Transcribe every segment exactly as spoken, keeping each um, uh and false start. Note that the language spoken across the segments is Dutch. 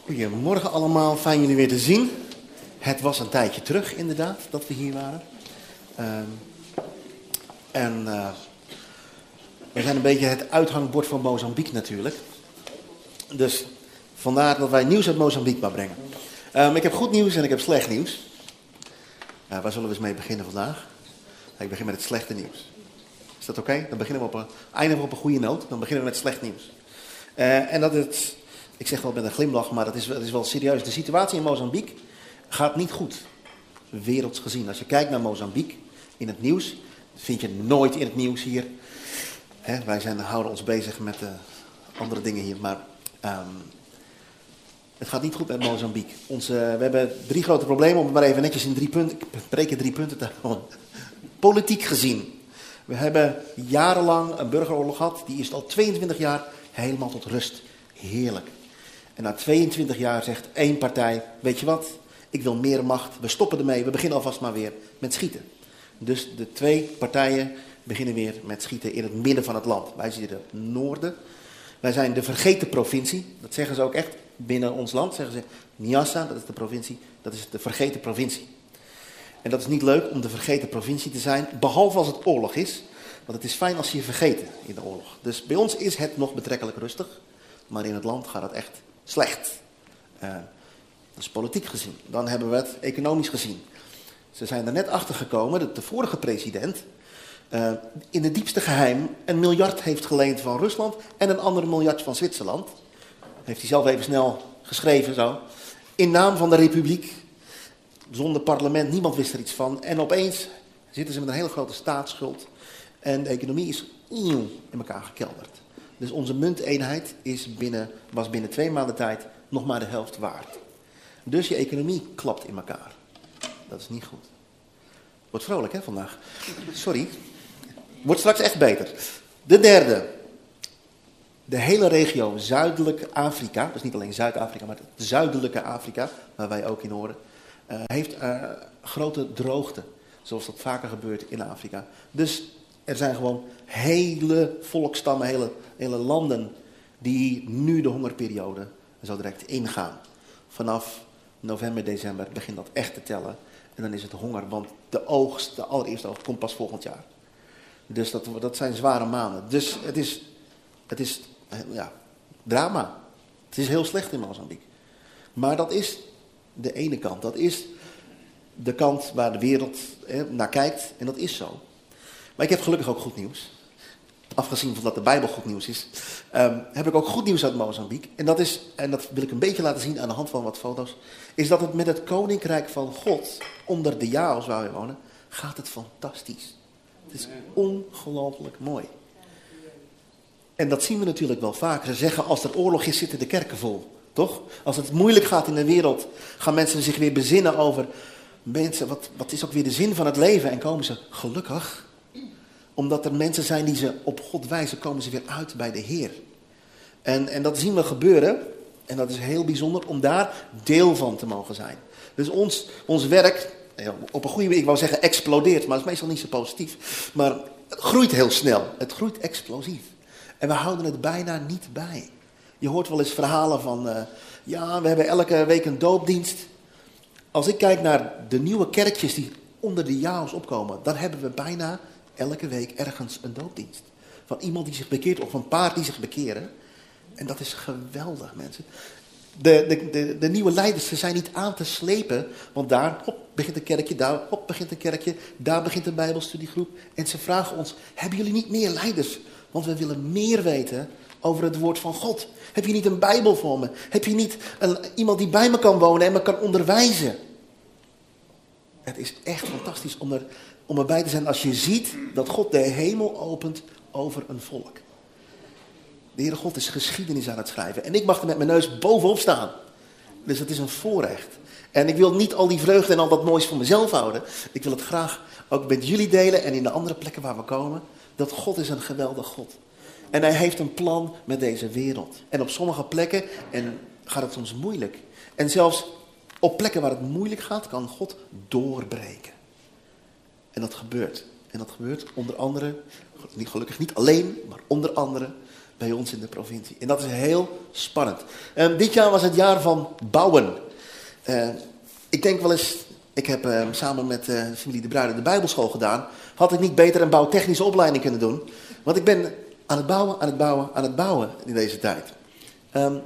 Goedemorgen allemaal, fijn jullie weer te zien. Het was een tijdje terug inderdaad, dat we hier waren. Um, en uh, we zijn een beetje het uithangbord van Mozambique natuurlijk. Dus vandaar dat wij nieuws uit Mozambique maar brengen. Um, ik heb goed nieuws en ik heb slecht nieuws. Uh, waar zullen we eens mee beginnen vandaag? Ik begin met het slechte nieuws. Is dat oké? Okay? Dan beginnen we op een, eindigen we op een goede noot. Dan beginnen we met slecht nieuws. Uh, en dat het... Ik zeg wel met een glimlach, maar dat is, dat is wel serieus. De situatie in Mozambique gaat niet goed, werelds gezien. Als je kijkt naar Mozambique in het nieuws, dat vind je nooit in het nieuws hier. Hè, wij zijn, houden ons bezig met uh, andere dingen hier, maar um, het gaat niet goed met Mozambique. Onze, uh, we hebben drie grote problemen, om het maar even netjes in drie punten, ik spreek in drie punten te houden. Politiek gezien. We hebben jarenlang een burgeroorlog gehad, die is al tweeëntwintig jaar helemaal tot rust. Heerlijk. En na tweeëntwintig jaar zegt één partij, weet je wat, ik wil meer macht, we stoppen ermee, we beginnen alvast maar weer met schieten. Dus de twee partijen beginnen weer met schieten in het midden van het land. Wij zitten in het noorden, wij zijn de vergeten provincie, dat zeggen ze ook echt binnen ons land, zeggen ze Niassa, dat is de provincie, dat is de vergeten provincie. En dat is niet leuk om de vergeten provincie te zijn, behalve als het oorlog is, want het is fijn als je je vergeten in de oorlog. Dus bij ons is het nog betrekkelijk rustig, maar in het land gaat het echt slecht. Uh, dat is politiek gezien. Dan hebben we het economisch gezien. Ze zijn er net achter gekomen dat de vorige president uh, in het diepste geheim een miljard heeft geleend van Rusland en een ander miljard van Zwitserland. Heeft hij zelf even snel geschreven zo. In naam van de republiek. Zonder parlement, niemand wist er iets van. En opeens zitten ze met een hele grote staatsschuld. En de economie is in elkaar gekelderd. Dus onze munteenheid is binnen, was binnen twee maanden tijd nog maar de helft waard. Dus je economie klapt in elkaar. Dat is niet goed. Wordt vrolijk hè vandaag. Sorry. Wordt straks echt beter. De derde. De hele regio zuidelijk Afrika, dus niet alleen Zuid-Afrika, maar het zuidelijke Afrika, waar wij ook in horen, uh, heeft uh, grote droogte. Zoals dat vaker gebeurt in Afrika. Dus er zijn gewoon hele volkstammen, hele, hele landen die nu de hongerperiode zo direct ingaan. Vanaf november, december begint dat echt te tellen. En dan is het honger, want de oogst, de allereerste oogst, komt pas volgend jaar. Dus dat, dat zijn zware maanden. Dus het is, het is ja, drama. Het is heel slecht in Mozambique. Maar dat is de ene kant. Dat is de kant waar de wereld hè, naar kijkt. En dat is zo. Maar ik heb gelukkig ook goed nieuws. Afgezien van dat de Bijbel goed nieuws is, um, heb ik ook goed nieuws uit Mozambique. En dat is, en dat wil ik een beetje laten zien aan de hand van wat foto's, is dat het met het Koninkrijk van God, onder de Jaos waar we wonen, gaat het fantastisch. Het is ongelooflijk mooi. En dat zien we natuurlijk wel vaker. Ze zeggen, als er oorlog is, zitten de kerken vol. Toch? Als het moeilijk gaat in de wereld, gaan mensen zich weer bezinnen over, mensen, wat, wat is ook weer de zin van het leven? En komen ze gelukkig, omdat er mensen zijn die ze op God wijzen, komen ze weer uit bij de Heer. En, en dat zien we gebeuren. En dat is heel bijzonder om daar deel van te mogen zijn. Dus ons, ons werk, op een goede manier, ik wou zeggen explodeert, maar dat is meestal niet zo positief. Maar het groeit heel snel. Het groeit explosief. En we houden het bijna niet bij. Je hoort wel eens verhalen van, uh, ja, we hebben elke week een doopdienst. Als ik kijk naar de nieuwe kerkjes die onder de Jaos opkomen, dan hebben we bijna elke week ergens een doopdienst. Van iemand die zich bekeert of een paar die zich bekeren. En dat is geweldig, mensen. De, de, de, de nieuwe leiders, ze zijn niet aan te slepen. Want daar hop, begint een kerkje, daar hop, begint een kerkje. Daar begint een bijbelstudiegroep. En ze vragen ons, hebben jullie niet meer leiders? Want we willen meer weten over het woord van God. Heb je niet een Bijbel voor me? Heb je niet een, iemand die bij me kan wonen en me kan onderwijzen? Het is echt fantastisch om, er, om erbij te zijn als je ziet dat God de hemel opent over een volk. De Heere God is geschiedenis aan het schrijven. En ik mag er met mijn neus bovenop staan. Dus het is een voorrecht. En ik wil niet al die vreugde en al dat moois voor mezelf houden. Ik wil het graag ook met jullie delen en in de andere plekken waar we komen. Dat God is een geweldig God. En hij heeft een plan met deze wereld. En op sommige plekken en gaat het soms moeilijk. En zelfs op plekken waar het moeilijk gaat, kan God doorbreken. En dat gebeurt. En dat gebeurt onder andere, gelukkig niet alleen, maar onder andere bij ons in de provincie. En dat is heel spannend. Um, dit jaar was het jaar van bouwen. Uh, ik denk wel eens, ik heb uh, samen met uh, de familie De Bruyne de Bijbelschool gedaan. Had ik niet beter een bouwtechnische opleiding kunnen doen? Want ik ben aan het bouwen, aan het bouwen, aan het bouwen in deze tijd. Um,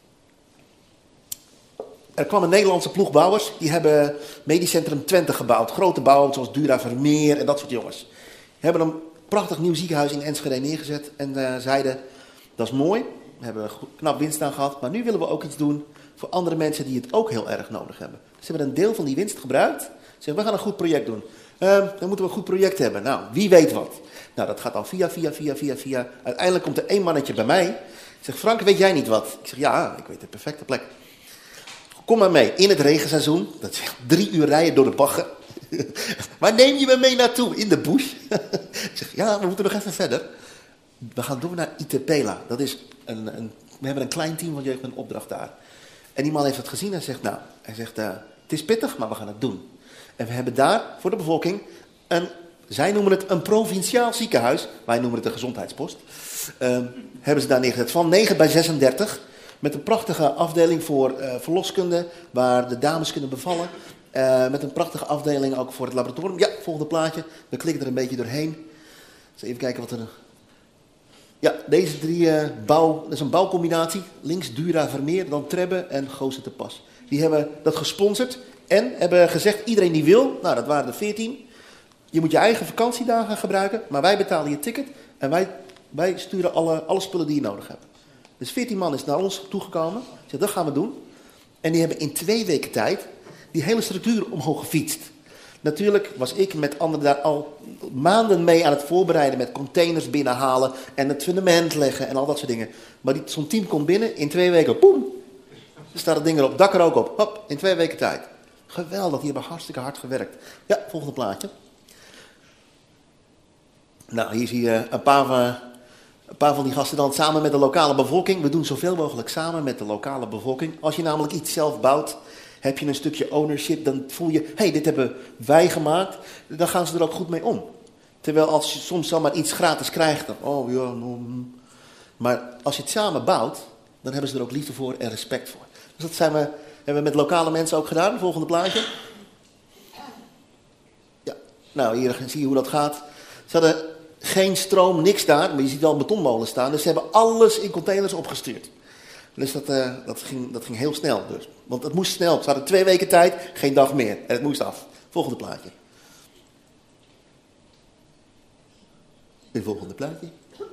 er kwam een Nederlandse ploeg bouwers. Die hebben Medisch Centrum Twente gebouwd. Grote bouwen zoals Dura Vermeer en dat soort jongens. Die hebben een prachtig nieuw ziekenhuis in Enschede neergezet. En uh, zeiden, dat is mooi. We hebben knap winst aan gehad. Maar nu willen we ook iets doen voor andere mensen die het ook heel erg nodig hebben. Ze hebben een deel van die winst gebruikt. Ze zeggen, we gaan een goed project doen. Uh, dan moeten we een goed project hebben. Nou, wie weet wat. Nou, dat gaat dan via, via, via, via, via. Uiteindelijk komt er één mannetje bij mij. Ik zeg, Frank, weet jij niet wat? Ik zeg, ja, ik weet de perfecte plek. Kom maar mee, in het regenseizoen. Dat is drie uur rijden door de bagger. Waar neem je me mee naartoe? In de bush. Ik zeg, ja, we moeten nog even verder. We gaan door naar Itapela. Dat is een, een, we hebben een klein team van jeugd met een opdracht daar. En die man heeft het gezien en zegt, nou, hij zegt, uh, het is pittig, maar we gaan het doen. En we hebben daar voor de bevolking een, zij noemen het een provinciaal ziekenhuis. Wij noemen het een gezondheidspost. Uh, hebben ze daar neergezet van negen bij zesendertig. Met een prachtige afdeling voor uh, verloskunde, waar de dames kunnen bevallen. Uh, met een prachtige afdeling ook voor het laboratorium. Ja, volgende plaatje. We klikken er een beetje doorheen. Dus even kijken wat er... Ja, deze drie uh, bouw... Dat is een bouwcombinatie. Links Dura Vermeer, dan Trebbe en Goosen te Pas. Die hebben dat gesponsord. En hebben gezegd, iedereen die wil... Nou, dat waren er veertien. Je moet je eigen vakantiedagen gebruiken. Maar wij betalen je ticket. En wij, wij sturen alle, alle spullen die je nodig hebt. Dus veertien man is naar ons toegekomen. Ik zeg, dat gaan we doen. En die hebben in twee weken tijd die hele structuur omhoog gefietst. Natuurlijk was ik met anderen daar al maanden mee aan het voorbereiden. Met containers binnenhalen en het fundament leggen en al dat soort dingen. Maar die, zo'n team komt binnen, in twee weken, poem. Er staat het ding erop, dak er ook op. Hop, in twee weken tijd. Geweldig, die hebben hartstikke hard gewerkt. Ja, volgende plaatje. Nou, hier zie je een paar van... Een paar van die gasten dan samen met de lokale bevolking. We doen zoveel mogelijk samen met de lokale bevolking. Als je namelijk iets zelf bouwt, heb je een stukje ownership. Dan voel je, hé, hey, dit hebben wij gemaakt. Dan gaan ze er ook goed mee om. Terwijl als je soms zomaar iets gratis krijgt, dan, oh ja, no, maar als je het samen bouwt, dan hebben ze er ook liefde voor en respect voor. Dus dat zijn we, hebben we met lokale mensen ook gedaan. Volgende plaatje. Ja, nou, hier zie je hoe dat gaat. Ze hadden... Geen stroom, niks daar, maar je ziet wel een betonmolen staan. Dus ze hebben alles in containers opgestuurd. Dus dat, uh, dat, ging, dat ging heel snel. Dus. Want het moest snel. Ze hadden twee weken tijd, geen dag meer. En het moest af. Volgende plaatje. Het volgende plaatje.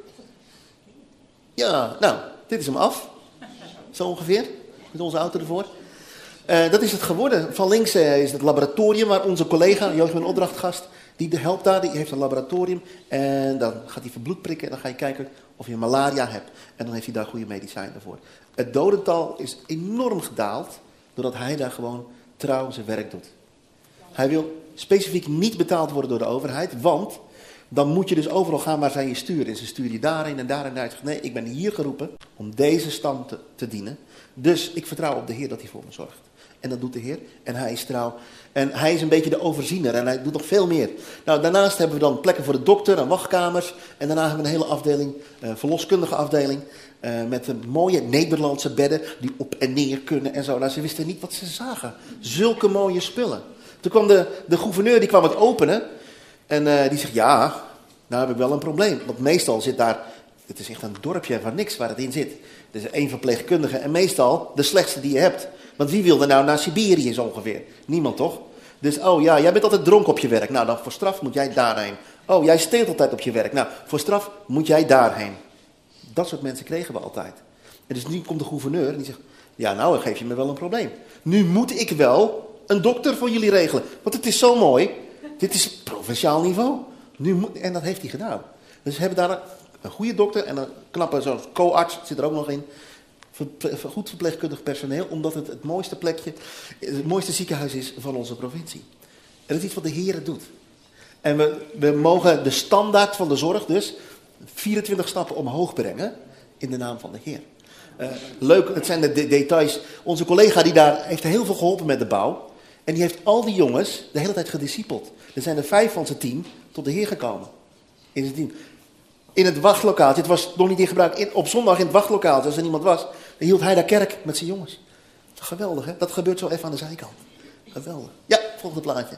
Ja, nou, dit is hem af. Zo ongeveer. Met onze auto ervoor. Uh, dat is het geworden. Van links uh, is het laboratorium waar onze collega, Jeugd met opdrachtgast... Die helpt daar, die heeft een laboratorium en dan gaat hij verbloed prikken en dan ga je kijken of je malaria hebt. En dan heeft hij daar goede medicijnen voor. Het dodental is enorm gedaald doordat hij daar gewoon trouw zijn werk doet. Hij wil specifiek niet betaald worden door de overheid, want dan moet je dus overal gaan waar zij je sturen. En ze sturen je daarheen en daarheen. En nee, ik ben hier geroepen om deze stand te, te dienen. Dus ik vertrouw op de Heer dat hij voor me zorgt. En dat doet de Heer. En hij is trouw. En hij is een beetje de overziener. En hij doet nog veel meer. Nou, daarnaast hebben we dan plekken voor de dokter en wachtkamers. En daarna hebben we een hele afdeling, uh, verloskundige afdeling. Uh, met uh, mooie Nederlandse bedden die op en neer kunnen en zo. Nou, ze wisten niet wat ze zagen. Zulke mooie spullen. Toen kwam de, de gouverneur, die kwam het openen. En uh, die zegt, ja, nou heb ik wel een probleem. Want meestal zit daar, het is echt een dorpje van niks waar het in zit. Er is één verpleegkundige en meestal de slechtste die je hebt. Want wie wil er nou naar Siberië zo ongeveer? Niemand toch? Dus, oh ja, jij bent altijd dronken op je werk. Nou, dan voor straf moet jij daarheen. Oh, jij steelt altijd op je werk. Nou, voor straf moet jij daarheen. Dat soort mensen kregen we altijd. En dus nu komt de gouverneur en die zegt, ja nou, dan geef je me wel een probleem. Nu moet ik wel een dokter voor jullie regelen. Want het is zo mooi. Dit is provinciaal niveau. Nu moet, en dat heeft hij gedaan. Dus we hebben daar een, een goede dokter en een knappe zo'n co-arts zit er ook nog in. Goed verpleegkundig personeel, omdat het het mooiste plekje, het mooiste ziekenhuis is van onze provincie. En dat is iets wat de Heer doet. En we, we mogen de standaard van de zorg dus vierentwintig stappen omhoog brengen in de naam van de Heer. Uh, leuk, het zijn de, de details. Onze collega die daar heeft heel veel geholpen met de bouw. En die heeft al die jongens de hele tijd gediscipeld. Er zijn er vijf van zijn team tot de Heer gekomen. In zijn team. in het wachtlokaaltje. Het was nog niet in gebruik. In, op zondag in het wachtlokaaltje, als er niemand was, dan hield hij daar kerk met zijn jongens. Geweldig, hè? Dat gebeurt zo even aan de zijkant. Geweldig. Ja, volgende plaatje.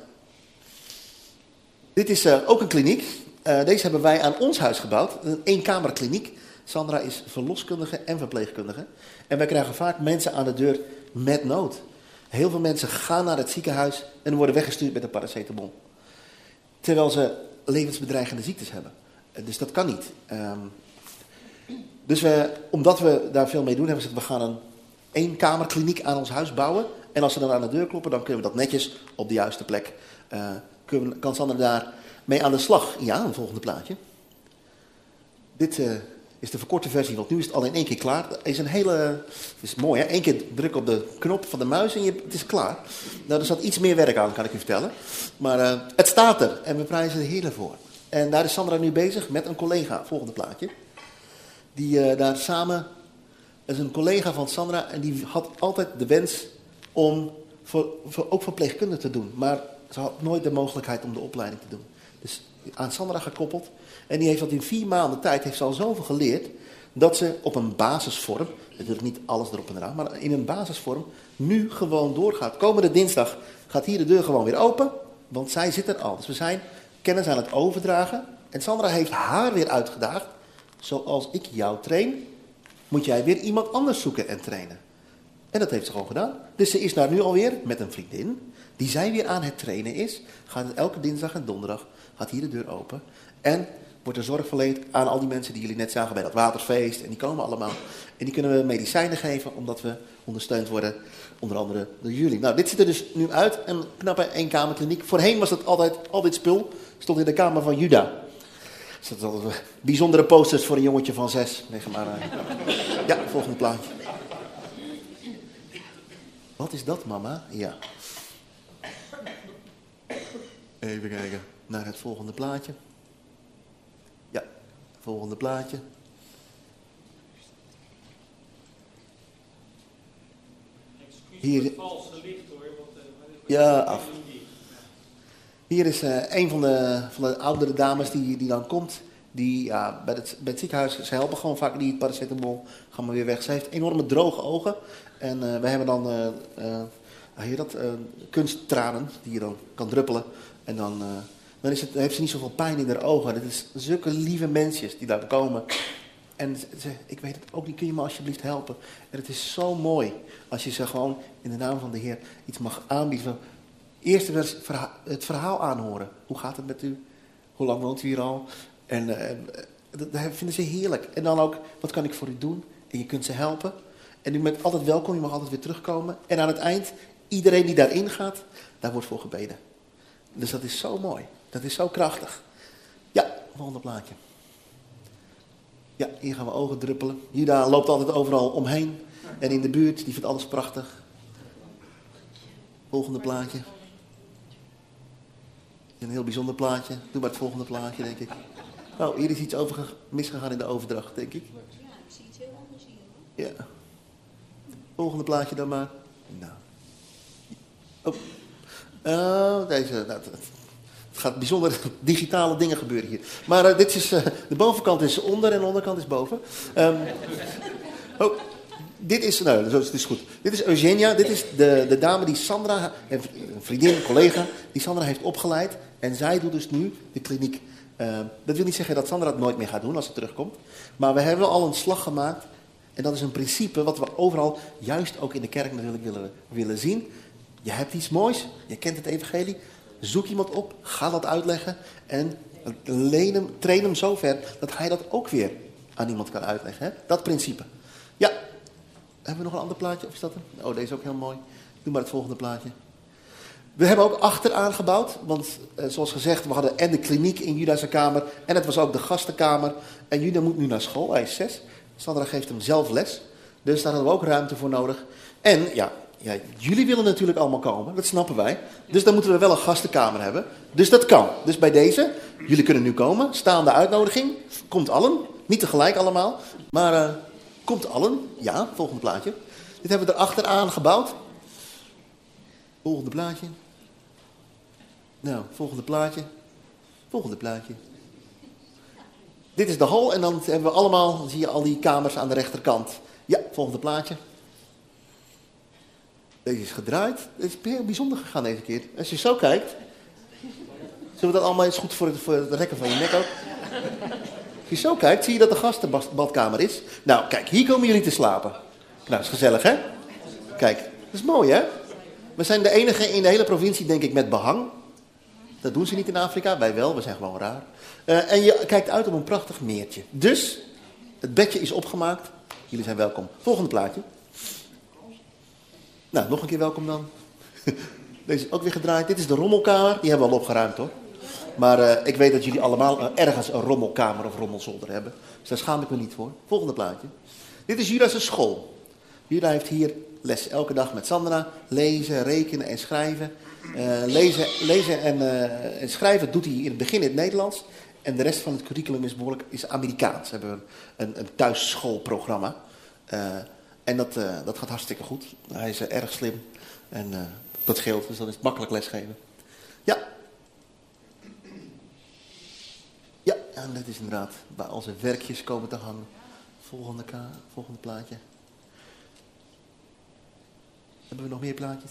Dit is uh, ook een kliniek. Uh, deze hebben wij aan ons huis gebouwd. Een eenkamerkliniek. Sandra is verloskundige en verpleegkundige. En wij krijgen vaak mensen aan de deur met nood. Heel veel mensen gaan naar het ziekenhuis en worden weggestuurd met een paracetamol. Terwijl ze levensbedreigende ziektes hebben. Uh, dus dat kan niet. Um, dus we, omdat we daar veel mee doen, hebben we gezegd, we gaan een eenkamerkliniek aan ons huis bouwen. En als ze dan aan de deur kloppen, dan kunnen we dat netjes op de juiste plek. Uh, kunnen, kan Sandra daar mee aan de slag? Ja, een volgende plaatje. Dit uh, is de verkorte versie, want nu is het al in één keer klaar. Het is een hele, het is mooi hè, Eén keer druk op de knop van de muis en je, het is klaar. Nou, er zat iets meer werk aan, kan ik u vertellen. Maar uh, het staat er en we prijzen de Heer ervoor. En daar is Sandra nu bezig met een collega, volgende plaatje. Die uh, daar samen, dat is een collega van Sandra en die had altijd de wens om voor, voor, ook verpleegkunde te doen. Maar ze had nooit de mogelijkheid om de opleiding te doen. Dus aan Sandra gekoppeld. En die heeft dat in vier maanden tijd, heeft ze al zoveel geleerd, dat ze op een basisvorm, natuurlijk niet alles erop en eraan, maar in een basisvorm, nu gewoon doorgaat. Komende dinsdag gaat hier de deur gewoon weer open, want zij zit er al. Dus we zijn kennis aan het overdragen. En Sandra heeft haar weer uitgedaagd. Zoals ik jou train, moet jij weer iemand anders zoeken en trainen. En dat heeft ze gewoon gedaan. Dus ze is daar nu alweer met een vriendin, die zij weer aan het trainen is. Gaat het elke dinsdag en donderdag, gaat hier de deur open. En wordt er zorg verleend aan al die mensen die jullie net zagen bij dat waterfeest. En die komen allemaal. En die kunnen we medicijnen geven, omdat we ondersteund worden, onder andere door jullie. Nou, dit ziet er dus nu uit. Een knappe eenkamerkliniek. Voorheen was dat altijd, al dit spul, stond in de kamer van Juda. Dus dat is altijd bijzondere posters voor een jongetje van zes. Zeg maar. Ja, volgende plaatje. Wat is dat, mama? Ja. Even kijken naar het volgende plaatje. Ja, volgende plaatje. Hier. Het valse licht hoor. Want, uh, ja, af. Hier is uh, een van de, van de oudere dames die, die dan komt. Die ja, bij, het, bij het ziekenhuis, ze helpen gewoon vaak die paracetamol, gaan maar weer weg. Ze heeft enorme droge ogen. En uh, we hebben dan uh, uh, hoe heet dat, uh, kunsttranen die je dan kan druppelen. En dan, uh, dan is het, heeft ze niet zoveel pijn in haar ogen. Het is zulke lieve mensjes die daar komen. En ze, ik weet het ook niet, kun je me alsjeblieft helpen? En het is zo mooi als je ze gewoon in de naam van de Heer iets mag aanbieden. Eerst het verhaal aanhoren. Hoe gaat het met u? Hoe lang woont u hier al? En uh, dat, dat vinden ze heerlijk. En dan ook, wat kan ik voor u doen? En je kunt ze helpen. En u bent altijd welkom, je mag altijd weer terugkomen. En aan het eind, iedereen die daarin gaat, daar wordt voor gebeden. Dus dat is zo mooi. Dat is zo krachtig. Ja, volgende plaatje. Ja, hier gaan we ogen druppelen. Juda loopt altijd overal omheen. En in de buurt, die vindt alles prachtig. Volgende plaatje. Een heel bijzonder plaatje. Doe maar het volgende plaatje, denk ik. Oh, hier is iets over misgegaan in de overdracht, denk ik. Ja, ik zie iets heel anders hier. Ja. Volgende plaatje dan maar. Nou. Oh. Uh, deze. Nou, het gaat bijzonder digitale dingen gebeuren hier. Maar uh, dit is, uh, de bovenkant is onder en de onderkant is boven. Um, oh. Dit is, nou, het is goed. Dit is Eugenia. Dit is de, de dame die Sandra, een vriendin, een collega, die Sandra heeft opgeleid. En zij doet dus nu de kliniek. Uh, dat wil niet zeggen dat Sandra het nooit meer gaat doen als ze terugkomt. Maar we hebben al een slag gemaakt. En dat is een principe wat we overal, juist ook in de kerk natuurlijk willen, willen zien. Je hebt iets moois, je kent het evangelie. Zoek iemand op, ga dat uitleggen. En leen hem, train hem zo ver dat hij dat ook weer aan iemand kan uitleggen. Hè? Dat principe. Ja. Hebben we nog een ander plaatje? Of is dat een? Oh, deze is ook heel mooi. Doe maar het volgende plaatje. We hebben ook achteraan gebouwd. Want eh, zoals gezegd, we hadden en de kliniek in Juda's kamer. En het was ook de gastenkamer. En Juda moet nu naar school. Hij is zes. Sandra geeft hem zelf les. Dus daar hadden we ook ruimte voor nodig. En ja, ja, jullie willen natuurlijk allemaal komen. Dat snappen wij. Dus dan moeten we wel een gastenkamer hebben. Dus dat kan. Dus bij deze, jullie kunnen nu komen. Staande uitnodiging. Komt allen. Niet tegelijk allemaal. Maar... Uh, Komt allen? Ja, volgende plaatje. Dit hebben we er achteraan gebouwd. Volgende plaatje. Nou, volgende plaatje. Volgende plaatje. Dit is de hal en dan hebben we allemaal, dan zie je al die kamers aan de rechterkant. Ja, volgende plaatje. Deze is gedraaid. Het is heel bijzonder gegaan deze keer. Als je zo kijkt. Zullen we dat allemaal eens goed voor het, voor het rekken van je nek ook? Als je zo kijkt, zie je dat de gastenbadkamer is. Nou, kijk, hier komen jullie te slapen. Nou, dat is gezellig, hè? Kijk, dat is mooi, hè? We zijn de enige in de hele provincie, denk ik, met behang. Dat doen ze niet in Afrika, wij wel, we zijn gewoon raar. Uh, en je kijkt uit op een prachtig meertje. Dus, het bedje is opgemaakt. Jullie zijn welkom. Volgende plaatje. Nou, nog een keer welkom dan. Deze is ook weer gedraaid. Dit is de rommelkamer. Die hebben we al opgeruimd, hoor. Maar uh, ik weet dat jullie allemaal uh, ergens een rommelkamer of rommelsolder hebben. Dus daar schaam ik me niet voor. Volgende plaatje. Dit is Jura's school. Jura heeft hier les elke dag met Sandra. Lezen, rekenen en schrijven. Uh, lezen lezen en, uh, en schrijven doet hij in het begin in het Nederlands. En de rest van het curriculum is behoorlijk is Amerikaans. We hebben een, een thuisschoolprogramma. Uh, en dat, uh, dat gaat hartstikke goed. Hij is uh, erg slim. En uh, dat scheelt, dus dan is het makkelijk lesgeven. Ja. Ja, en dit is inderdaad waar onze werkjes komen te hangen. Volgende, ka- volgende plaatje. Hebben we nog meer plaatjes?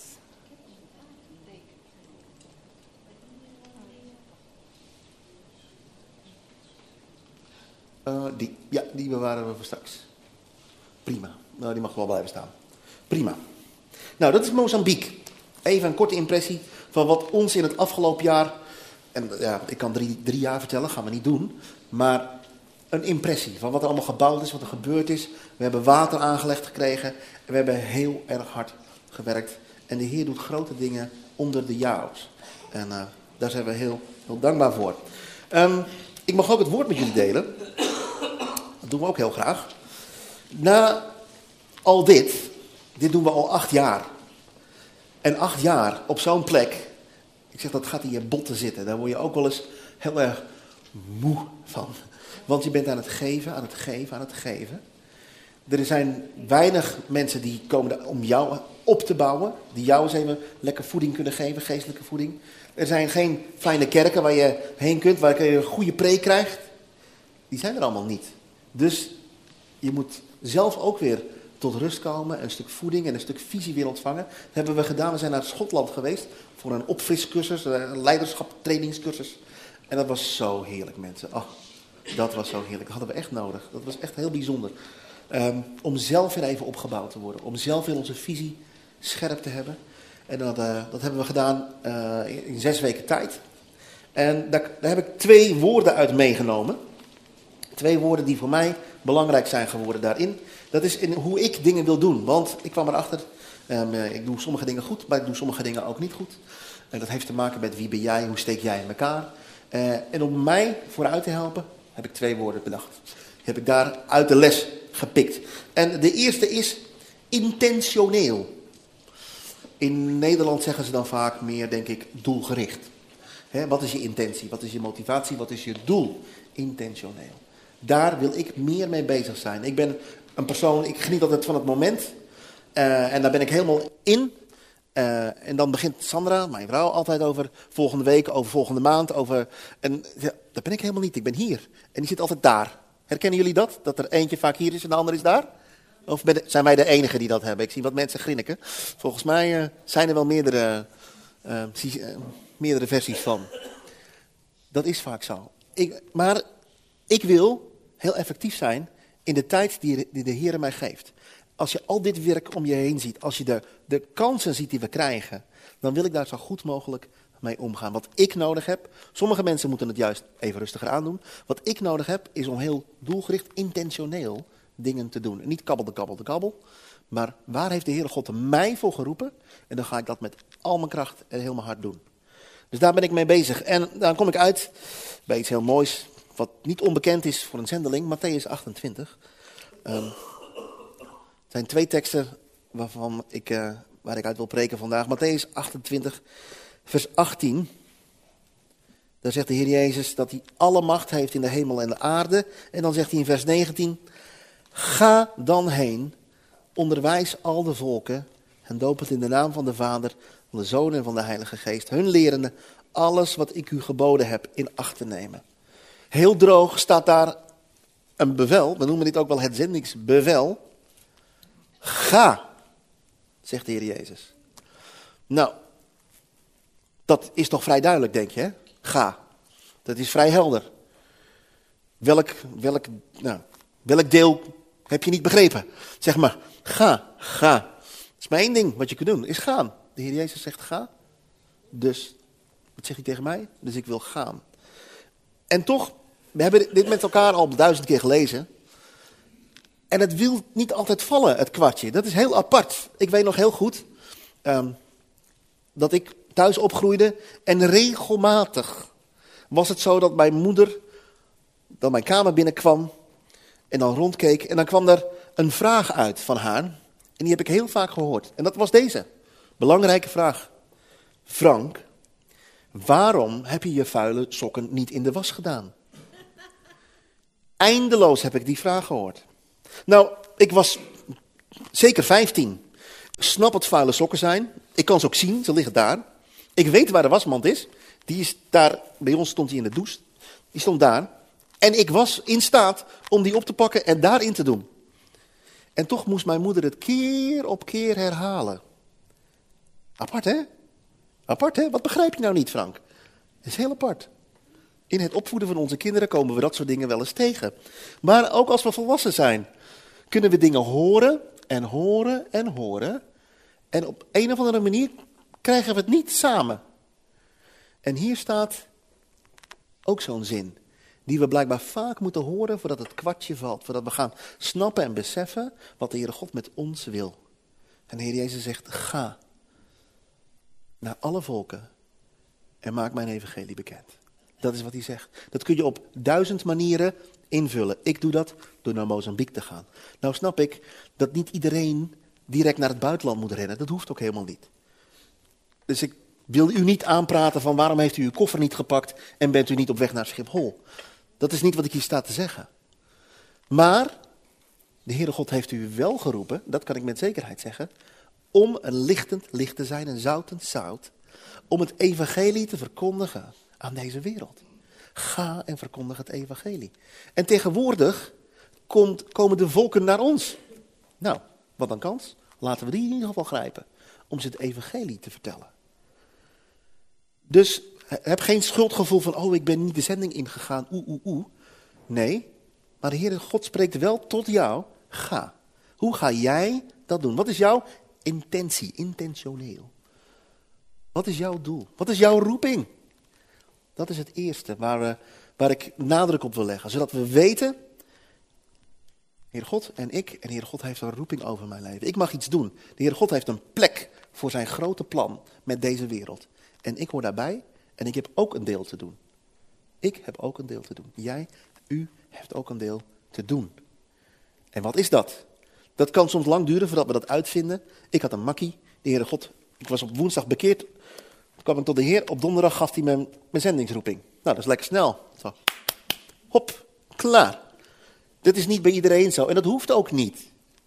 Uh, die, ja, die bewaren we voor straks. Prima. Nou, die mag wel blijven staan. Prima. Nou, dat is Mozambique. Even een korte impressie van wat ons in het afgelopen jaar... En ja, ik kan drie, drie jaar vertellen, gaan we niet doen. Maar een impressie van wat er allemaal gebouwd is, wat er gebeurd is. We hebben water aangelegd gekregen. En we hebben heel erg hard gewerkt. En de Heer doet grote dingen onder de jao's. En uh, daar zijn we heel, heel dankbaar voor. Um, ik mag ook het woord met jullie delen. Dat doen we ook heel graag. Na al dit, dit doen we al acht jaar. En acht jaar op zo'n plek, ik zeg dat gaat in je botten zitten. Daar word je ook wel eens heel erg moe van. Want je bent aan het geven, aan het geven, aan het geven. Er zijn weinig mensen die komen om jou op te bouwen. Die jou eens even lekker voeding kunnen geven, geestelijke voeding. Er zijn geen fijne kerken waar je heen kunt, waar je een goede preek krijgt. Die zijn er allemaal niet. Dus je moet zelf ook weer tot rust komen, een stuk voeding en een stuk visie weer ontvangen. Dat hebben we gedaan. We zijn naar Schotland geweest voor een opfriscursus, een leiderschap trainingscursus. En dat was zo heerlijk, mensen. Oh, dat was zo heerlijk. Dat hadden we echt nodig. Dat was echt heel bijzonder. Um, om zelf weer even opgebouwd te worden. Om zelf weer onze visie scherp te hebben. En dat, uh, dat hebben we gedaan uh, in, in zes weken tijd. En daar, daar heb ik twee woorden uit meegenomen. Twee woorden die voor mij belangrijk zijn geworden daarin. Dat is in hoe ik dingen wil doen. Want ik kwam erachter, um, ik doe sommige dingen goed, maar ik doe sommige dingen ook niet goed. En dat heeft te maken met wie ben jij, hoe steek jij in elkaar. Uh, en om mij vooruit te helpen, heb ik twee woorden bedacht. Die heb ik daar uit de les gepikt. En de eerste is intentioneel. In Nederland zeggen ze dan vaak meer, denk ik, doelgericht. Hè, wat is je intentie? Wat is je motivatie? Wat is je doel? Intentioneel. Daar wil ik meer mee bezig zijn. Ik ben een persoon, ik geniet altijd van het moment. Uh, en daar ben ik helemaal in. Uh, en dan begint Sandra, mijn vrouw, altijd over volgende week, over volgende maand. Over, en ja, dat ben ik helemaal niet. Ik ben hier. En die zit altijd daar. Herkennen jullie dat? Dat er eentje vaak hier is en de ander is daar? Of ben, zijn wij de enigen die dat hebben? Ik zie wat mensen grinniken. Volgens mij uh, zijn er wel meerdere, uh, uh, meerdere versies van. Dat is vaak zo. Ik, maar ik wil heel effectief zijn in de tijd die, die de Heer mij geeft. Als je al dit werk om je heen ziet, als je de, de kansen ziet die we krijgen, dan wil ik daar zo goed mogelijk mee omgaan. Wat ik nodig heb, sommige mensen moeten het juist even rustiger aandoen. Wat ik nodig heb, is om heel doelgericht, intentioneel dingen te doen. En niet kabbel de kabbel de kabbel, maar waar heeft de Heere God mij voor geroepen? En dan ga ik dat met al mijn kracht en heel mijn hart doen. Dus daar ben ik mee bezig. En dan kom ik uit bij iets heel moois, wat niet onbekend is voor een zendeling, Mattheüs achtentwintig. Um, Er zijn twee teksten waarvan ik, uh, waar ik uit wil preken vandaag. Mattheüs achtentwintig, vers achttien. Daar zegt de Heer Jezus dat hij alle macht heeft in de hemel en de aarde. En dan zegt hij in vers negentien. Ga dan heen, onderwijs al de volken en doop het in de naam van de Vader, van de Zoon en van de Heilige Geest. Hun lerende alles wat ik u geboden heb in acht te nemen. Heel droog staat daar een bevel, we noemen dit ook wel het zendingsbevel. Ga, zegt de Heer Jezus. Nou, dat is toch vrij duidelijk, denk je, hè? Ga. Dat is vrij helder. Welk, welk, nou, welk deel heb je niet begrepen? Zeg maar, ga, ga. Dat is maar één ding wat je kunt doen, is gaan. De Heer Jezus zegt ga. Dus, wat zegt hij tegen mij? Dus ik wil gaan. En toch, we hebben dit met elkaar al duizend keer gelezen. En het wil niet altijd vallen, het kwartje. Dat is heel apart. Ik weet nog heel goed um, dat ik thuis opgroeide en regelmatig was het zo dat mijn moeder dan mijn kamer binnenkwam en dan rondkeek en dan kwam er een vraag uit van haar. En die heb ik heel vaak gehoord. En dat was deze. Belangrijke vraag. Frank, waarom heb je je vuile sokken niet in de was gedaan? Eindeloos heb ik die vraag gehoord. Nou, ik was zeker vijftien. Ik snap wat vuile sokken zijn. Ik kan ze ook zien, ze liggen daar. Ik weet waar de wasmand is. Die is daar, bij ons stond die in de douche. Die stond daar. En ik was in staat om die op te pakken en daarin te doen. En toch moest mijn moeder het keer op keer herhalen. Apart, hè? Apart, hè? Wat begrijp je nou niet, Frank? Dat is heel apart. In het opvoeden van onze kinderen komen we dat soort dingen wel eens tegen. Maar ook als we volwassen zijn, kunnen we dingen horen en horen en horen. En op een of andere manier krijgen we het niet samen. En hier staat ook zo'n zin, die we blijkbaar vaak moeten horen voordat het kwartje valt. Voordat we gaan snappen en beseffen wat de Heere God met ons wil. En de Heer Jezus zegt, ga naar alle volken en maak mijn evangelie bekend. Dat is wat hij zegt. Dat kun je op duizend manieren invullen. Ik doe dat door naar Mozambique te gaan. Nou snap ik dat niet iedereen direct naar het buitenland moet rennen. Dat hoeft ook helemaal niet. Dus ik wil u niet aanpraten van waarom heeft u uw koffer niet gepakt en bent u niet op weg naar Schiphol. Dat is niet wat ik hier sta te zeggen. Maar de Heere God heeft u wel geroepen, dat kan ik met zekerheid zeggen, om een lichtend licht te zijn, een zoutend zout, om het evangelie te verkondigen aan deze wereld. Ga en verkondig het evangelie. En tegenwoordig komt, komen de volken naar ons. Nou, wat een kans. Laten we die in ieder geval grijpen. Om ze het evangelie te vertellen. Dus heb geen schuldgevoel van, oh ik ben niet de zending ingegaan, oeh oeh oeh. Nee, maar de Heere God spreekt wel tot jou. Ga. Hoe ga jij dat doen? Wat is jouw intentie, intentioneel? Wat is jouw doel? Wat is jouw roeping? Dat is het eerste waar, we, waar ik nadruk op wil leggen. Zodat we weten, Heer God en ik, en Heer God heeft een roeping over mijn leven. Ik mag iets doen. De Heer God heeft een plek voor zijn grote plan met deze wereld. En ik hoor daarbij en ik heb ook een deel te doen. Ik heb ook een deel te doen. Jij, u heeft ook een deel te doen. En wat is dat? Dat kan soms lang duren voordat we dat uitvinden. Ik had een makkie, de Heere God, ik was op woensdag bekeerd. Toen kwam ik tot de Heer, op donderdag gaf hij me mijn zendingsroeping. Nou, dat is lekker snel. Zo. Hop, klaar. Dit is niet bij iedereen zo en dat hoeft ook niet.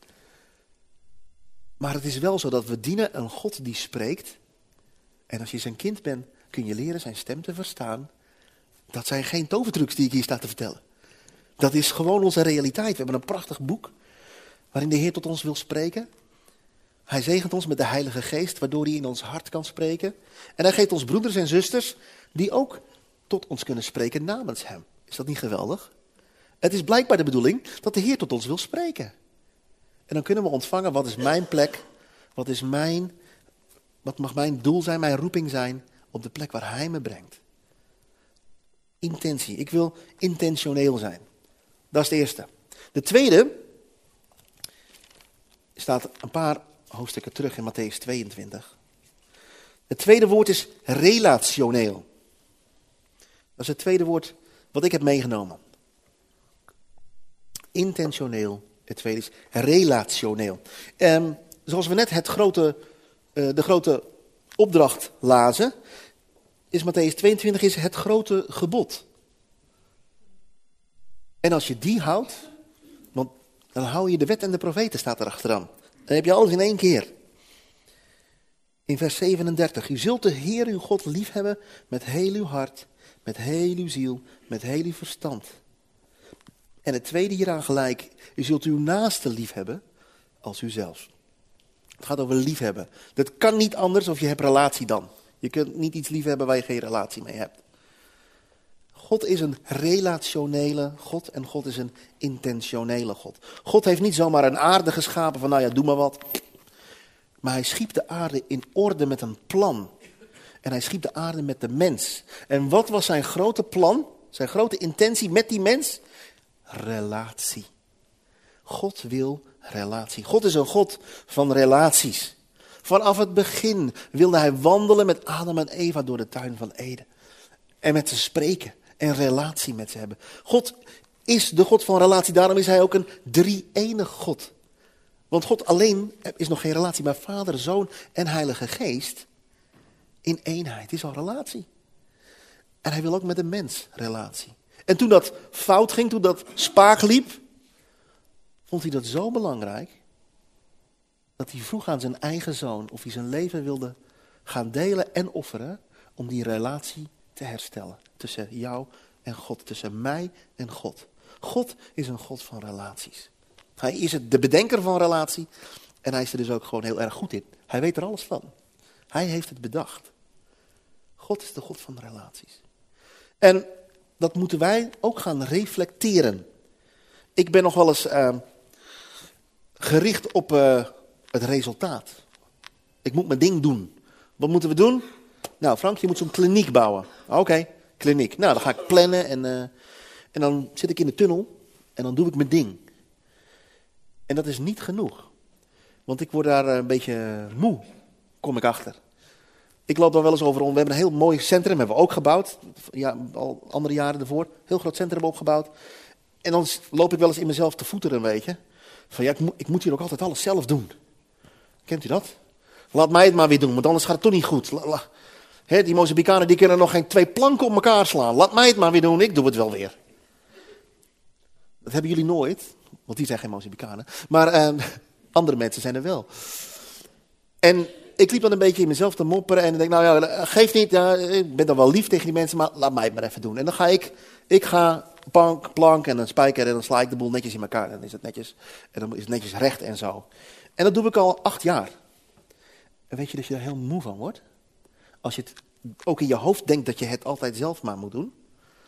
Maar het is wel zo dat we dienen een God die spreekt. En als je zijn kind bent, kun je leren zijn stem te verstaan. Dat zijn geen tovertrucs die ik hier sta te vertellen. Dat is gewoon onze realiteit. We hebben een prachtig boek waarin de Heer tot ons wil spreken. Hij zegent ons met de Heilige Geest, waardoor hij in ons hart kan spreken. En hij geeft ons broeders en zusters die ook tot ons kunnen spreken namens hem. Is dat niet geweldig? Het is blijkbaar de bedoeling dat de Heer tot ons wil spreken. En dan kunnen we ontvangen, wat is mijn plek? Wat is mijn, wat mag mijn doel zijn, mijn roeping zijn op de plek waar hij me brengt? Intentie. Ik wil intentioneel zijn. Dat is de eerste. De tweede staat een paar hoofdstukken terug in Mattheüs tweeëntwintig. Het tweede woord is relationeel. Dat is het tweede woord wat ik heb meegenomen. Intentioneel. Het tweede is relationeel. Um, zoals we net het grote, uh, de grote opdracht lazen, is Mattheüs tweeëntwintig is het grote gebod. En als je die houdt, want dan hou je de wet en de profeten, staat er achteraan. Dan heb je alles in één keer. In vers zevenendertig. U zult de Heer uw God liefhebben met heel uw hart, met heel uw ziel, met heel uw verstand. En het tweede hieraan gelijk, u zult uw naaste lief hebben als uzelf. Het gaat over liefhebben. Dat kan niet anders of je hebt relatie dan. Je kunt niet iets liefhebben waar je geen relatie mee hebt. God is een relationele God en God is een intentionele God. God heeft niet zomaar een aarde geschapen van nou ja, doe maar wat. Maar hij schiep de aarde in orde met een plan. En hij schiep de aarde met de mens. En wat was zijn grote plan? Zijn grote intentie met die mens? Relatie. God wil relatie. God is een God van relaties. Vanaf het begin wilde hij wandelen met Adam en Eva door de tuin van Eden. En met ze spreken en relatie met ze hebben. God is de God van relatie. Daarom is hij ook een drie-enig God. Want God alleen is nog geen relatie. Maar Vader, Zoon en Heilige Geest in eenheid is al relatie. En hij wil ook met een mens relatie. En toen dat fout ging, toen dat spaak liep, vond hij dat zo belangrijk, dat hij vroeg aan zijn eigen zoon of hij zijn leven wilde gaan delen en offeren om die relatie te herstellen. Tussen jou en God, tussen mij en God. God is een God van relaties. Hij is het, de bedenker van relatie en hij is er dus ook gewoon heel erg goed in. Hij weet er alles van. Hij heeft het bedacht. God is de God van relaties. En dat moeten wij ook gaan reflecteren. Ik ben nog wel eens uh, gericht op uh, het resultaat. Ik moet mijn ding doen. Wat moeten we doen? Nou Frank, je moet zo'n kliniek bouwen. Oké, okay, kliniek. Nou, dan ga ik plannen en, uh, en dan zit ik in de tunnel en dan doe ik mijn ding. En dat is niet genoeg. Want ik word daar een beetje moe, kom ik achter. Ik loop dan wel eens over. We hebben een heel mooi centrum, hebben we ook gebouwd. Ja, al andere jaren ervoor. Heel groot centrum opgebouwd. En dan loop ik wel eens in mezelf te voeteren een beetje. Van ja, ik, mo- ik moet hier ook altijd alles zelf doen. Kent u dat? Laat mij het maar weer doen, want anders gaat het toch niet goed. La, la. He, die Mozambicanen die kunnen nog geen twee planken op elkaar slaan. Laat mij het maar weer doen, ik doe het wel weer. Dat hebben jullie nooit, want die zijn geen Mozambicanen. Maar uh, andere mensen zijn er wel. En ik liep dan een beetje in mezelf te mopperen en ik denk, nou ja, geef niet, ja, ik ben dan wel lief tegen die mensen, maar laat mij het maar even doen. En dan ga ik, ik ga plank, plank en een spijker en dan sla ik de boel netjes in elkaar. En dan is het netjes, en dan is het netjes recht en zo. En dat doe ik al acht jaar. En weet je dat je daar heel moe van wordt? Als je het ook in je hoofd denkt dat je het altijd zelf maar moet doen.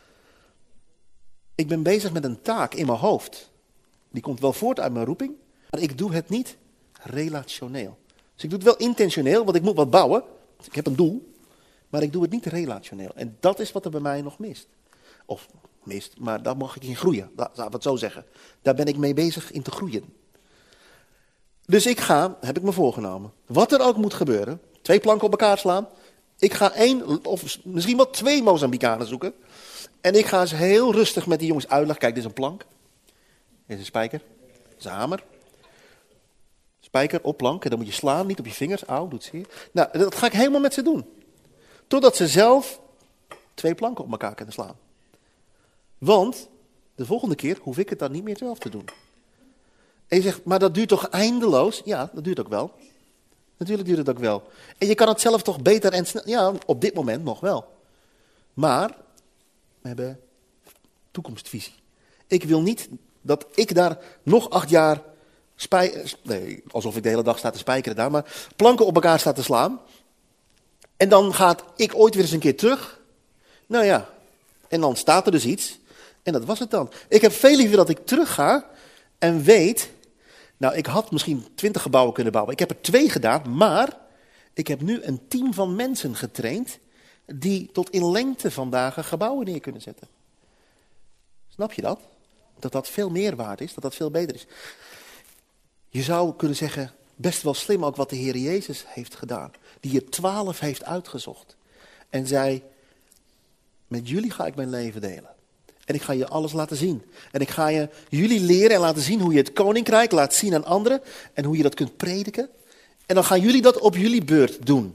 Ik ben bezig met een taak in mijn hoofd. Die komt wel voort uit mijn roeping, maar ik doe het niet relationeel. Dus ik doe het wel intentioneel, want ik moet wat bouwen. Ik heb een doel, maar ik doe het niet relationeel. En dat is wat er bij mij nog mist. Of mist, maar daar mag ik in groeien, laten we het zo zeggen. Daar ben ik mee bezig in te groeien. Dus ik ga, heb ik me voorgenomen, wat er ook moet gebeuren, twee planken op elkaar slaan. Ik ga één, of misschien wel twee Mozambicanen zoeken. En ik ga eens heel rustig met die jongens uitleggen. Kijk, dit is een plank. Dit is een spijker. Dit is een hamer. Spijker op plank. En dan moet je slaan, niet op je vingers. Auw, doet zeer. Nou, dat ga ik helemaal met ze doen. Totdat ze zelf twee planken op elkaar kunnen slaan. Want de volgende keer hoef ik het dan niet meer zelf te doen. En je zegt, maar dat duurt toch eindeloos? Ja, dat duurt ook wel. Natuurlijk duurt het ook wel. En je kan het zelf toch beter en snel. Ja, op dit moment nog wel. Maar we hebben toekomstvisie. Ik wil niet dat ik daar nog acht jaar spij, nee, alsof ik de hele dag sta te spijkeren daar, maar planken op elkaar sta te slaan. En dan gaat ik ooit weer eens een keer terug. Nou ja, en dan staat er dus iets. En dat was het dan. Ik heb veel liever dat ik terug ga en weet, nou ik had misschien twintig gebouwen kunnen bouwen. Ik heb er twee gedaan, maar ik heb nu een team van mensen getraind die tot in lengte van dagen gebouwen neer kunnen zetten. Snap je dat? Dat dat veel meer waard is, dat dat veel beter is. Je zou kunnen zeggen, best wel slim ook wat de Heer Jezus heeft gedaan. Die er twaalf heeft uitgezocht. En zei, met jullie ga ik mijn leven delen. En ik ga je alles laten zien. En ik ga je, jullie leren en laten zien hoe je het koninkrijk laat zien aan anderen. En hoe je dat kunt prediken. En dan gaan jullie dat op jullie beurt doen.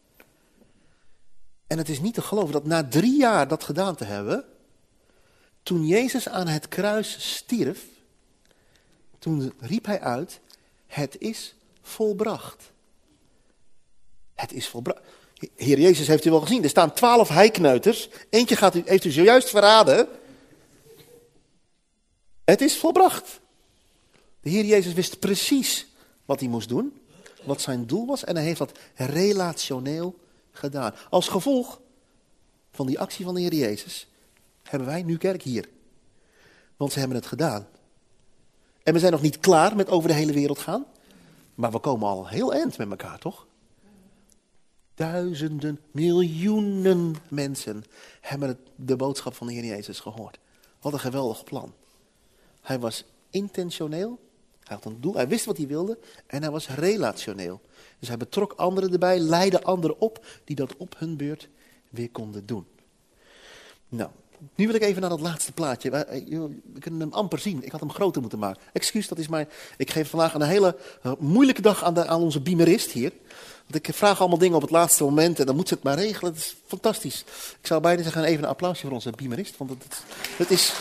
En het is niet te geloven dat na drie jaar dat gedaan te hebben, toen Jezus aan het kruis stierf, toen riep hij uit, het is volbracht. Het is volbracht. Heer Jezus heeft u wel gezien, er staan twaalf heikneuters. Eentje gaat u, heeft u zojuist verraden. Het is volbracht. De Heer Jezus wist precies wat hij moest doen, wat zijn doel was. En hij heeft dat relationeel gedaan. Als gevolg van die actie van de Heer Jezus hebben wij nu kerk hier. Want ze hebben het gedaan. En we zijn nog niet klaar met over de hele wereld gaan. Maar we komen al heel eind met elkaar, toch? Duizenden, miljoenen mensen hebben het, de boodschap van de Heer Jezus gehoord. Wat een geweldig plan. Hij was intentioneel. Hij had een doel. Hij wist wat hij wilde. En hij was relationeel. Dus hij betrok anderen erbij. Leidde anderen op. Die dat op hun beurt weer konden doen. Nou. Nu wil ik even naar dat laatste plaatje. We kunnen hem amper zien. Ik had hem groter moeten maken. Excuus, dat is mijn... Ik geef vandaag een hele uh, moeilijke dag aan, de, aan onze beamerist hier. Want ik vraag allemaal dingen op het laatste moment en dan moet ze het maar regelen. Dat is fantastisch. Ik zou bijna zeggen, even een applausje voor onze beamerist. Want het, het is...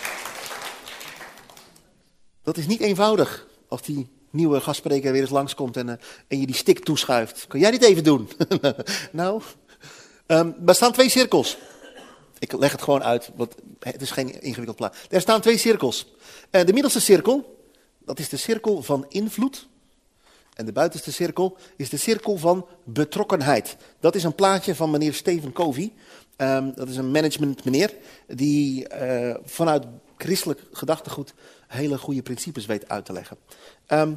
Dat is niet eenvoudig als die nieuwe gastspreker weer eens langskomt en, uh, en je die stick toeschuift. Kun jij dit even doen? Nou, um, er staan twee cirkels. Ik leg het gewoon uit, want het is geen ingewikkeld plaat. Er staan twee cirkels. Uh, de middelste cirkel, dat is de cirkel van invloed. En de buitenste cirkel is de cirkel van betrokkenheid. Dat is een plaatje van meneer Stephen Covey. Um, dat is een management meneer die uh, vanuit christelijk gedachtegoed hele goede principes weet uit te leggen. Um,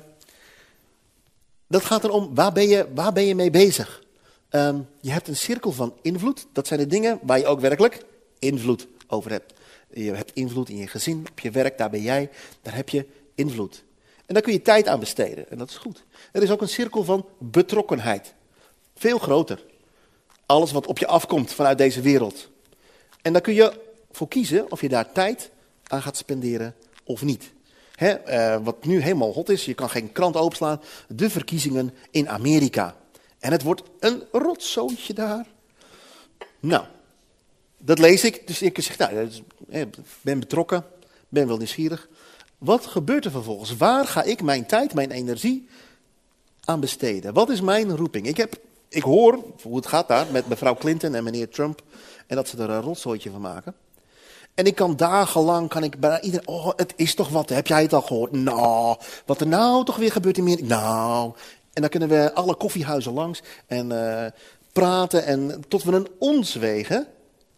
dat gaat erom, waar ben je, waar ben je mee bezig? Um, je hebt een cirkel van invloed. Dat zijn de dingen waar je ook werkelijk invloed over hebt. Je hebt invloed in je gezin, op je werk, daar ben jij. Daar heb je invloed. En daar kun je tijd aan besteden. En dat is goed. Er is ook een cirkel van betrokkenheid. Veel groter. Alles wat op je afkomt vanuit deze wereld. En daar kun je voor kiezen of je daar tijd aan gaat spenderen of niet. Hè, uh, wat nu helemaal hot is, je kan geen krant openslaan. De verkiezingen in Amerika. En het wordt een rotzooitje daar. Nou, dat lees ik. Dus ik zeg, nou, ik ben betrokken, ben wel nieuwsgierig. Wat gebeurt er vervolgens? Waar ga ik mijn tijd, mijn energie aan besteden? Wat is mijn roeping? Ik, heb, ik hoor hoe het gaat daar met mevrouw Clinton en meneer Trump. En dat ze er een rotzooitje van maken. En ik kan dagenlang, kan ik bij iedereen, oh, het is toch wat, heb jij het al gehoord? Nou, wat er nou toch weer gebeurt in Amerika? Nou, en dan kunnen we alle koffiehuizen langs en uh, praten en tot we een ons wegen.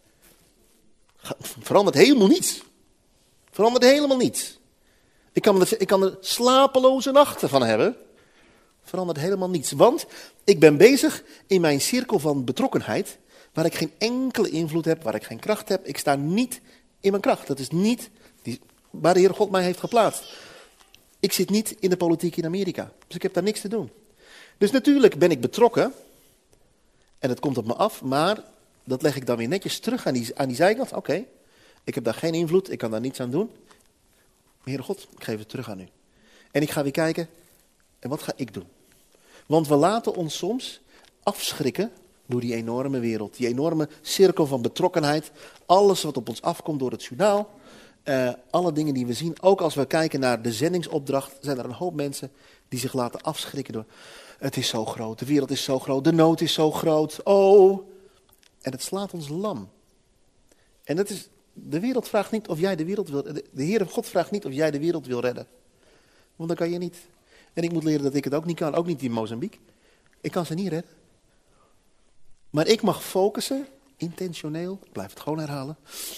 Verandert helemaal niets. Verandert helemaal niets. Ik kan, er, ik kan er slapeloze nachten van hebben. Verandert helemaal niets. Want ik ben bezig in mijn cirkel van betrokkenheid, waar ik geen enkele invloed heb, waar ik geen kracht heb. Ik sta niet in mijn kracht. Dat is niet die, waar de Heer God mij heeft geplaatst. Ik zit niet in de politiek in Amerika. Dus ik heb daar niks te doen. Dus natuurlijk ben ik betrokken. En het komt op me af. Maar dat leg ik dan weer netjes terug aan die, aan die zijkant. Oké, okay, ik heb daar geen invloed. Ik kan daar niets aan doen. Heere God, ik geef het terug aan u. En ik ga weer kijken. En wat ga ik doen? Want we laten ons soms afschrikken door die enorme wereld. Die enorme cirkel van betrokkenheid. Alles wat op ons afkomt door het journaal. Uh, alle dingen die we zien. Ook als we kijken naar de zendingsopdracht. Zijn er een hoop mensen die zich laten afschrikken door. Het is zo groot. De wereld is zo groot. De nood is zo groot. Oh. En het slaat ons lam. En dat is, de wereld vraagt niet of jij de wereld wil. De, de Heere God vraagt niet of jij de wereld wil redden. Want dat kan je niet. En ik moet leren dat ik het ook niet kan. Ook niet in Mozambique. Ik kan ze niet redden. Maar ik mag focussen, intentioneel, ik blijf het gewoon herhalen.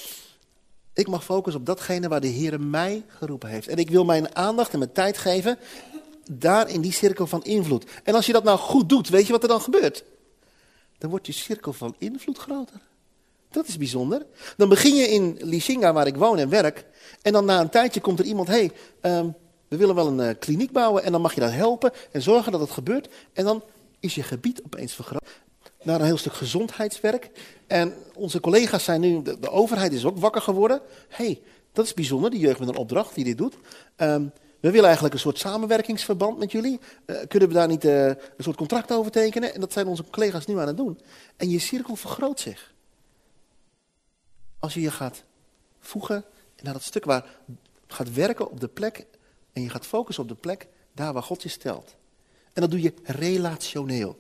Ik mag focussen op datgene waar de Heer mij geroepen heeft. En ik wil mijn aandacht en mijn tijd geven, daar in die cirkel van invloed. En als je dat nou goed doet, weet je wat er dan gebeurt? Dan wordt je cirkel van invloed groter. Dat is bijzonder. Dan begin je in Lichinga, waar ik woon en werk. En dan na een tijdje komt er iemand, hé, hey, um, we willen wel een uh, kliniek bouwen. En dan mag je dat helpen en zorgen dat het gebeurt. En dan is je gebied opeens vergroot. Naar een heel stuk gezondheidswerk. En onze collega's zijn nu, de, de overheid is ook wakker geworden. Hé, hey, dat is bijzonder, die jeugd met een opdracht die dit doet. Um, we willen eigenlijk een soort samenwerkingsverband met jullie. Uh, kunnen we daar niet uh, een soort contract over tekenen? En dat zijn onze collega's nu aan het doen. En je cirkel vergroot zich. Als je je gaat voegen naar dat stuk waar gaat werken op de plek. En je gaat focussen op de plek daar waar God je stelt. En dat doe je relationeel.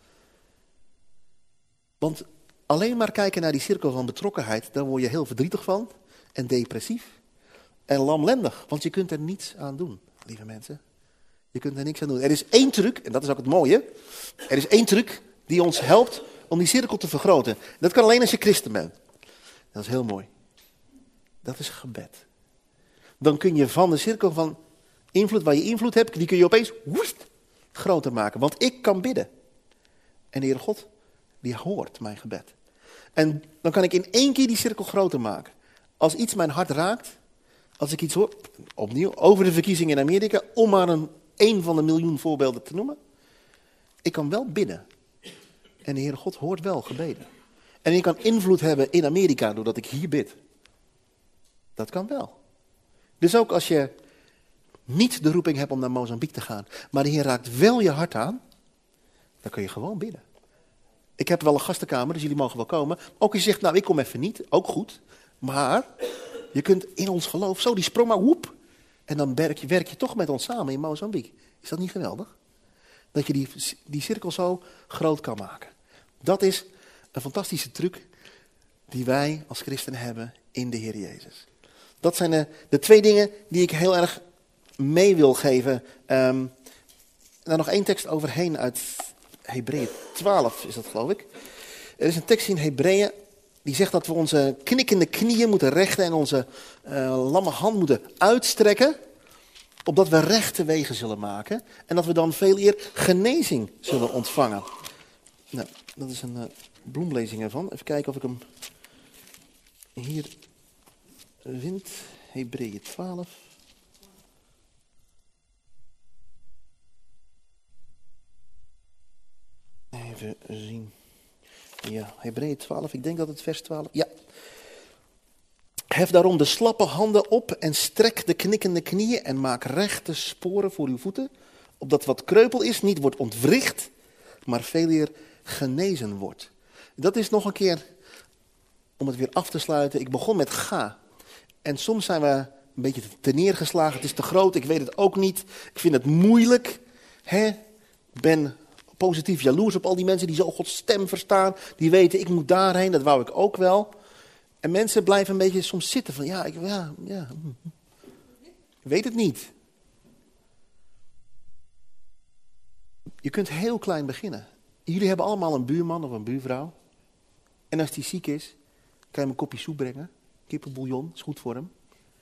Want alleen maar kijken naar die cirkel van betrokkenheid, daar word je heel verdrietig van en depressief. en lamlendig. Want je kunt er niets aan doen, lieve mensen. Je kunt er niks aan doen. Er is één truc, en dat is ook het mooie. Er is één truc die ons helpt om die cirkel te vergroten. Dat kan alleen als je christen bent. Dat is heel mooi. Dat is gebed. Dan kun je van de cirkel van invloed, waar je invloed hebt, die kun je opeens woest, groter maken. Want ik kan bidden. En de Heere God, die hoort mijn gebed. En dan kan ik in één keer die cirkel groter maken. Als iets mijn hart raakt, als ik iets hoor, opnieuw, over de verkiezingen in Amerika, om maar een, een van de miljoen voorbeelden te noemen. Ik kan wel bidden. En de Heere God hoort wel gebeden. En ik kan invloed hebben in Amerika doordat ik hier bid. Dat kan wel. Dus ook als je niet de roeping hebt om naar Mozambique te gaan, maar de Heer raakt wel je hart aan, dan kun je gewoon bidden. Ik heb wel een gastenkamer, dus jullie mogen wel komen. Ook als je zegt, nou ik kom even niet, ook goed. Maar je kunt in ons geloof zo die sprong maar woep. En dan werk je, werk je toch met ons samen in Mozambique. Is dat niet geweldig? Dat je die, die cirkel zo groot kan maken. Dat is een fantastische truc die wij als christenen hebben in de Heer Jezus. Dat zijn de, de twee dingen die ik heel erg mee wil geven. Um, daar nog één tekst overheen uit Hebreeën twaalf is dat, geloof ik. Er is een tekst in Hebreeën die zegt dat we onze knikkende knieën moeten rechten en onze uh, lamme hand moeten uitstrekken, opdat we rechte wegen zullen maken en dat we dan veel eer genezing zullen ontvangen. Nou, dat is een uh, bloemlezing ervan. Even kijken of ik hem hier vind. Hebreeën twaalf. Even zien. Ja, Hebreeën twaalf, ik denk dat het vers twaalf... Ja. Hef daarom de slappe handen op en strek de knikkende knieën en maak rechte sporen voor uw voeten, opdat wat kreupel is niet wordt ontwricht, maar veel eer genezen wordt. Dat is nog een keer, om het weer af te sluiten, ik begon met ga. En soms zijn we een beetje te neergeslagen, het is te groot, ik weet het ook niet, ik vind het moeilijk. Hè? Ik ben positief jaloers op al die mensen die zo Gods stem verstaan, die weten ik moet daarheen, dat wou ik ook wel. En mensen blijven een beetje soms zitten van ja, ik, ja, ja, ik weet het niet. Je kunt heel klein beginnen. Jullie hebben allemaal een buurman of een buurvrouw. En als die ziek is, kan je hem een kopje soep brengen. Kippenbouillon, is goed voor hem.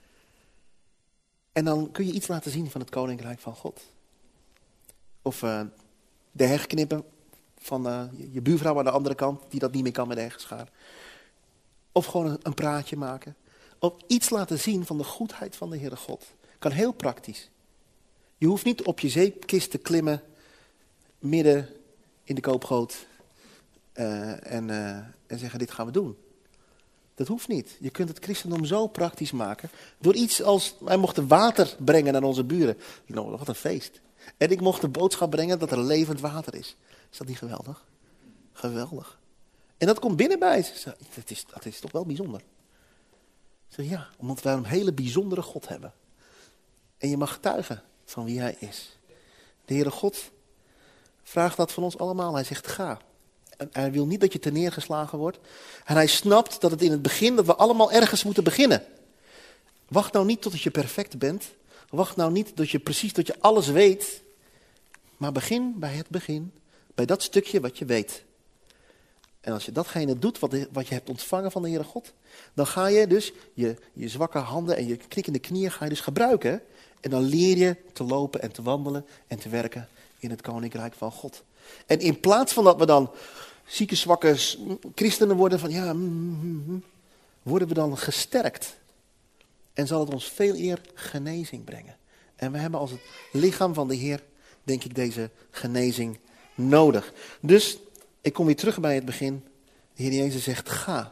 En dan kun je iets laten zien van het koninkrijk van God. Of uh, de heg knippen van uh, je buurvrouw aan de andere kant, die dat niet meer kan met de hegschaar. Of gewoon een, een praatje maken. Of iets laten zien van de goedheid van de Heere God. Kan heel praktisch. Je hoeft niet op je zeepkist te klimmen, midden in de koopgoot. Uh, en, uh, en zeggen, dit gaan we doen. Dat hoeft niet. Je kunt het christendom zo praktisch maken. Door iets als, wij mochten water brengen naar onze buren. Nou, wat een feest. En ik mocht de boodschap brengen dat er levend water is. Is dat niet geweldig? Geweldig. En dat komt binnen bij ze. Dat is, dat is toch wel bijzonder. Ik zeg, ja, omdat wij een hele bijzondere God hebben. En je mag getuigen van wie hij is. De Heere God vraagt dat van ons allemaal. Hij zegt, ga. En hij wil niet dat je te neergeslagen wordt. En hij snapt dat het in het begin, dat we allemaal ergens moeten beginnen. Wacht nou niet tot je perfect bent. Wacht nou niet tot je precies, tot je alles weet. Maar begin bij het begin. Bij dat stukje wat je weet. En als je datgene doet wat, de, wat je hebt ontvangen van de Heere God, dan ga je dus je, je zwakke handen en je knikkende knieën ga je dus gebruiken. En dan leer je te lopen en te wandelen en te werken in het koninkrijk van God. En in plaats van dat we dan zieke, zwakke christenen worden van ja, mm, mm, mm, worden we dan gesterkt. En zal het ons veel eer genezing brengen. En we hebben als het lichaam van de Heer, denk ik, deze genezing nodig. Dus ik kom weer terug bij het begin. De Heer Jezus zegt, ga.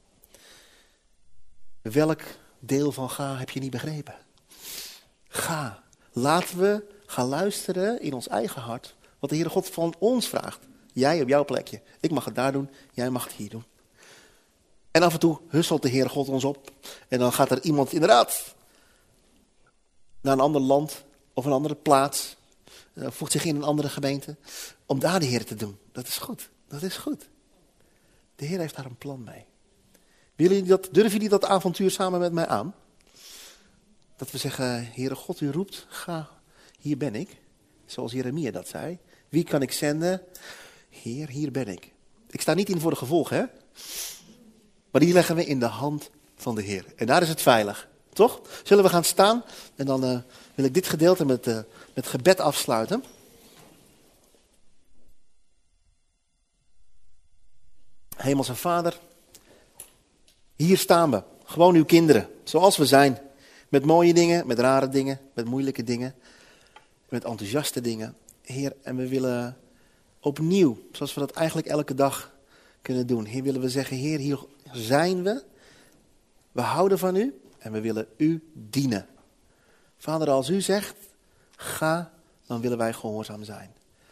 Welk deel van ga heb je niet begrepen? Ga. Laten we gaan luisteren in ons eigen hart wat de Heere God van ons vraagt. Jij op jouw plekje. Ik mag het daar doen, jij mag het hier doen. En af en toe husselt de Heere God ons op. En dan gaat er iemand inderdaad naar een ander land of een andere plaats. Voegt zich in een andere gemeente. Om daar de Heer te doen. Dat is goed. Dat is goed. De Heer heeft daar een plan mee. Willen jullie dat, durven jullie dat avontuur samen met mij aan? Dat we zeggen, Heere God, u roept, ga, hier ben ik. Zoals Jeremia dat zei. Wie kan ik zenden? Heer, hier ben ik. Ik sta niet in voor de gevolgen, hè? Maar die leggen we in de hand van de Heer. En daar is het veilig, toch? Zullen we gaan staan? En dan uh, wil ik dit gedeelte met, uh, met gebed afsluiten. Hemelse Vader, hier staan we. Gewoon uw kinderen, zoals we zijn. Met mooie dingen, met rare dingen, met moeilijke dingen. Met enthousiaste dingen. Heer, en we willen opnieuw, zoals we dat eigenlijk elke dag kunnen doen. Hier willen we zeggen, Heer, hier zijn we. We houden van u en we willen u dienen. Vader, als u zegt, ga, dan willen wij gehoorzaam zijn.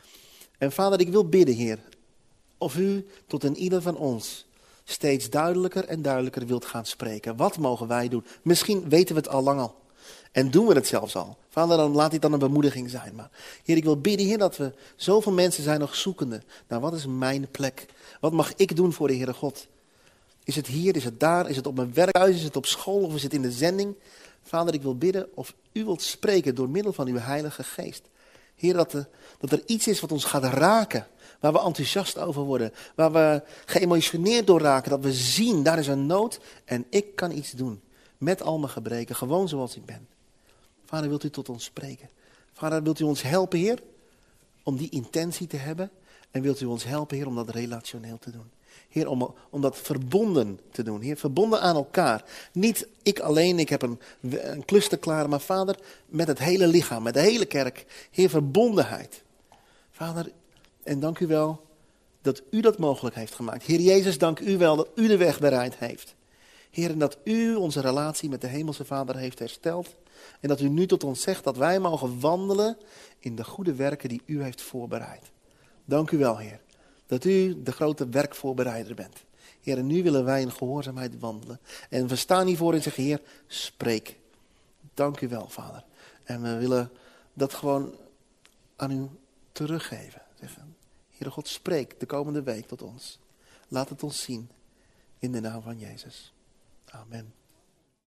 En Vader, ik wil bidden, Heer, of u tot een ieder van ons steeds duidelijker en duidelijker wilt gaan spreken. Wat mogen wij doen? Misschien weten we het al lang al. En doen we het zelfs al. Vader, dan laat dit dan een bemoediging zijn. Maar Heer, ik wil bidden, Heer, dat we zoveel mensen zijn nog zoekende. Nou, wat is mijn plek? Wat mag ik doen voor de Heere God? Is het hier, is het daar, is het op mijn werk, is het op school of is het in de zending? Vader, ik wil bidden of u wilt spreken door middel van uw Heilige Geest. Heer, dat er, dat er iets is wat ons gaat raken. Waar we enthousiast over worden. Waar we geëmotioneerd door raken. Dat we zien, daar is een nood en ik kan iets doen. Met al mijn gebreken, gewoon zoals ik ben. Vader, wilt u tot ons spreken? Vader, wilt u ons helpen, Heer, om die intentie te hebben? En wilt u ons helpen, Heer, om dat relationeel te doen? Heer, om, om dat verbonden te doen. Heer, verbonden aan elkaar. Niet ik alleen, ik heb een, een klus te klaren, maar Vader, met het hele lichaam, met de hele kerk. Heer, verbondenheid. Vader, en dank u wel dat u dat mogelijk heeft gemaakt. Heer Jezus, dank u wel dat u de weg bereid heeft. Heer, en dat u onze relatie met de Hemelse Vader heeft hersteld. En dat u nu tot ons zegt dat wij mogen wandelen in de goede werken die u heeft voorbereid. Dank u wel, Heer. Dat u de grote werkvoorbereider bent. Heer, en nu willen wij in gehoorzaamheid wandelen. En we staan hiervoor en zeggen, Heer, spreek. Dank u wel, Vader. En we willen dat gewoon aan u teruggeven. Zeggen, Heere God, spreek de komende week tot ons. Laat het ons zien. In de naam van Jezus. Amen.